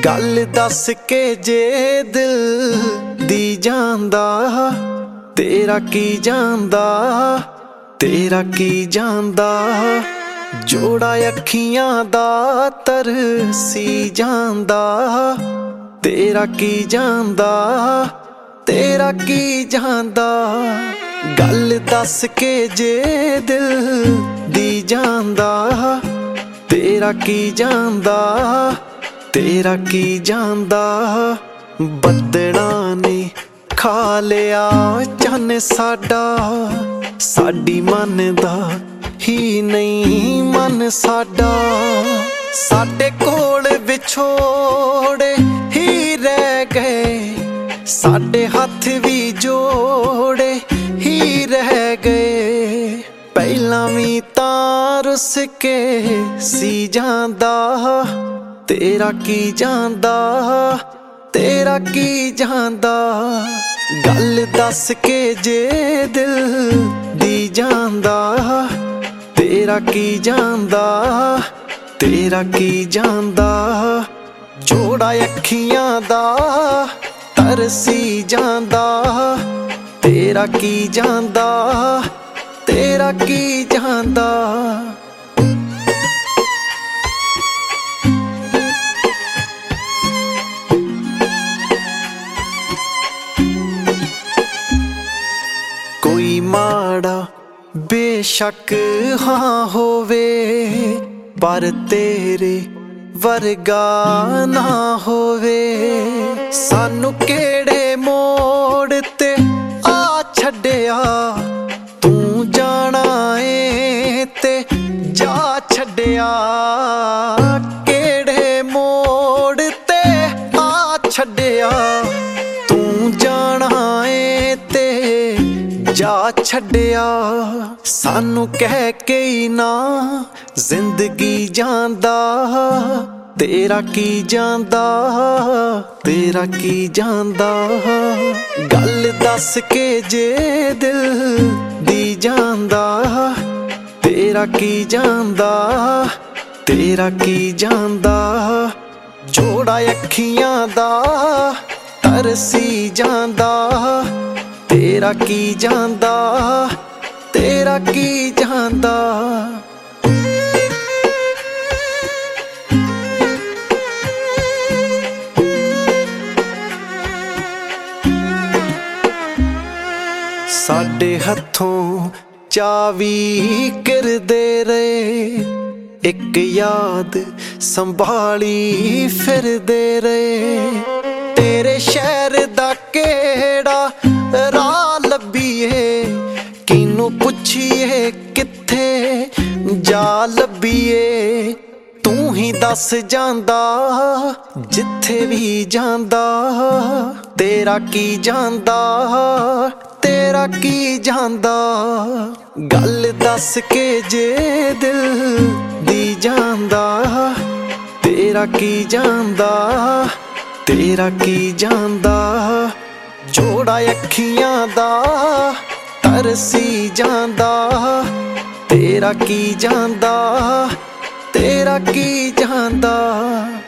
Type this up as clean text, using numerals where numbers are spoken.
गल दस के जे दिल दी जांदा, तेरा की जांदा, तेरा की जांदा। जोड़ा अखियां दा तरसी जांदा, तेरा की जांदा, तेरा की जांदा। गल दस के जे दिल दी जांदा, तेरा की जांदा, तेरा की जांदा। बदना ने खा लिया चन साडा, साडी मनदा ही नहीं मन साडा। साडे कोल विछोड़े ही रह गए, साडे हाथ भी जोड़े ही रह गए। पहला भी तां रुस के सी जांदा, तेरा की जांदा, तेरा की जांदा। गल दस के जे दिल दी जांदा, तेरा की जांदा, तेरा की जांदा। जोड़ा अखियां दा तरसी जांदा, तेरा की जांदा, तेरा की जांदा। कोई माड़ा बेशक हाँ होवे, पर तेरे वर्गा ना होवे। सानू केड़े मोड़ ते आ छड्डिया, तू जाना ए ते जा छड्डिया। केड़े मोड़ ते आ छड्डिया, तू जाना ए ते जा छड्डिया। सानू कह के ही ना जिंदगी जांदा, तेरा की जांदा, तेरा की जांदा। गल दस के जे दिल दी जांदा, तेरा की जांदा, तेरा की जांदा। जोड़ा अखियां दा तरसी जांदा, तेरा की जांदा, तेरा की जांदा। साडे हथों चावी करदे रहे, एक याद संभाली फिरदे रहे। तेरे शहर दा केड़ा राह लभीए, किनू पुछिए किथे जा लभीए। तू ही दस जांदा जिथे भी जांदा, तेरा की जांदा, तेरा की जांदा। गल दस के जे दिल दी जांदा, तेरा की जांदा, तेरा की जांदा। जोड़ा अखियां दा तरसी जांदा, तेरा की जांदा, तेरा की जांदा।